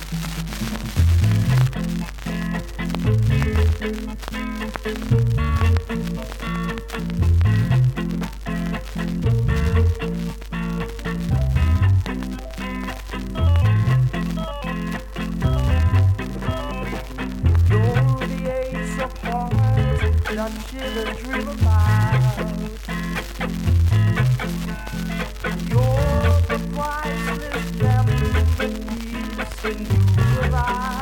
Shit and dream about. You're the priceless gem that keeps in you alive.